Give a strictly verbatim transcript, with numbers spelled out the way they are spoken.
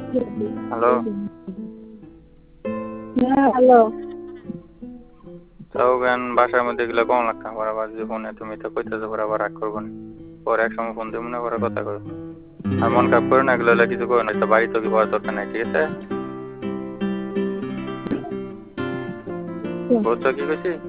Hello. হ্যাঁ hello. তাও জ্ঞান বাসার মধ্যে গেলে কম লাগতাম আবার যে ফোনে তুমি তো কইতেছো পরে আবার রাগ করবো না। পরে এক সময় ফোন দিয়ে মনে করে কথা কই। আর মন খারাপ করে না এগুলো হলে কিছু করে না, তো বাড়ি তো কি পাওয়ার দরকার নাই, ঠিক আছে? বুঝছো কি কইছি?